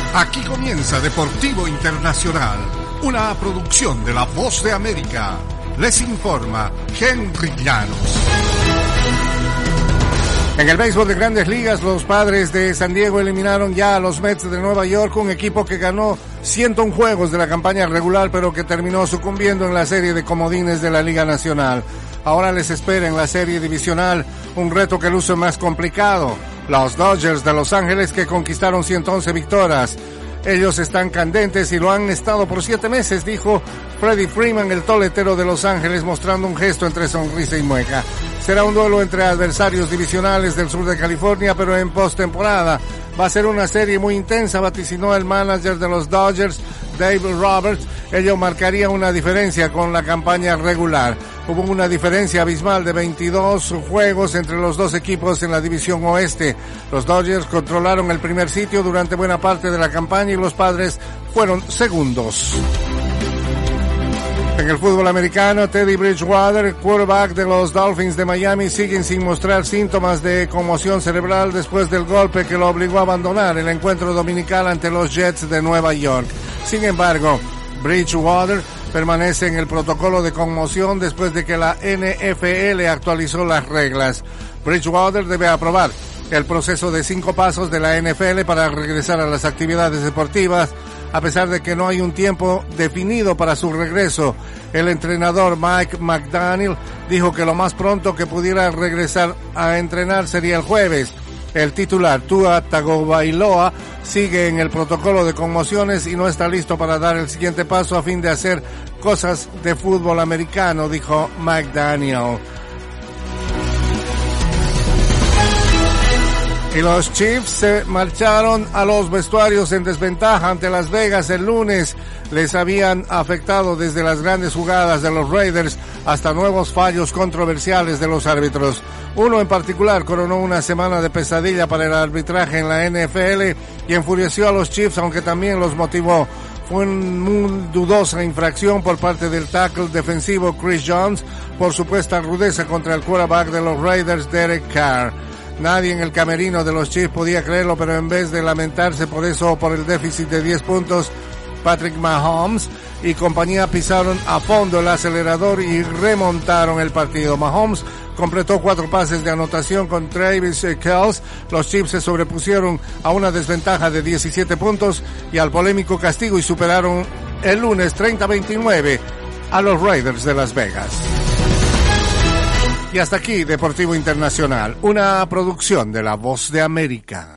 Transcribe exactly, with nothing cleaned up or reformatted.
Aquí comienza Deportivo Internacional, una producción de La Voz de América. Les informa Henry Llanos. En el béisbol de Grandes Ligas, los Padres de San Diego eliminaron ya a los Mets de Nueva York, un equipo que ganó ciento uno juegos de la campaña regular, pero que terminó sucumbiendo en la serie de comodines de la Liga Nacional. Ahora les espera en la serie divisional un reto que luce más complicado. Los Dodgers de Los Ángeles, que conquistaron ciento once victorias. Ellos están candentes y lo han estado por siete meses, dijo Freddie Freeman, el toletero de Los Ángeles, mostrando un gesto entre sonrisa y mueca. Será un duelo entre adversarios divisionales del sur de California, pero en postemporada. Va a ser una serie muy intensa, vaticinó el manager de los Dodgers, Dave Roberts. Ello marcaría una diferencia con la campaña regular. Hubo una diferencia abismal de veintidós juegos entre los dos equipos en la división oeste. Los Dodgers controlaron el primer sitio durante buena parte de la campaña y los Padres fueron segundos. En el fútbol americano, Teddy Bridgewater, quarterback de los Dolphins de Miami, siguen sin mostrar síntomas de conmoción cerebral después del golpe que lo obligó a abandonar el encuentro dominical ante los Jets de Nueva York. Sin embargo, Bridgewater permanece en el protocolo de conmoción después de que la N F L actualizó las reglas. Bridgewater debe aprobar el proceso de cinco pasos de la N F L para regresar a las actividades deportivas, a pesar de que no hay un tiempo definido para su regreso. El entrenador Mike McDaniel dijo que lo más pronto que pudiera regresar a entrenar sería el jueves. El titular Tua Tagovailoa sigue en el protocolo de conmociones y no está listo para dar el siguiente paso a fin de hacer cosas de fútbol americano, dijo McDaniel. Y los Chiefs se marcharon a los vestuarios en desventaja ante Las Vegas el lunes. Les habían afectado desde las grandes jugadas de los Raiders hasta nuevos fallos controversiales de los árbitros. Uno en particular coronó una semana de pesadilla para el arbitraje en la N F L y enfureció a los Chiefs, aunque también los motivó. Fue una muy dudosa infracción por parte del tackle defensivo Chris Jones por supuesta rudeza contra el quarterback de los Raiders, Derek Carr. Nadie en el camerino de los Chiefs podía creerlo, pero en vez de lamentarse por eso o por el déficit de diez puntos, Patrick Mahomes y compañía pisaron a fondo el acelerador y remontaron el partido. Mahomes completó cuatro pases de anotación con Travis Kelce. Los Chiefs se sobrepusieron a una desventaja de diecisiete puntos y al polémico castigo y superaron el lunes treinta a veintinueve a los Raiders de Las Vegas. Y hasta aquí Deportivo Internacional, una producción de La Voz de América.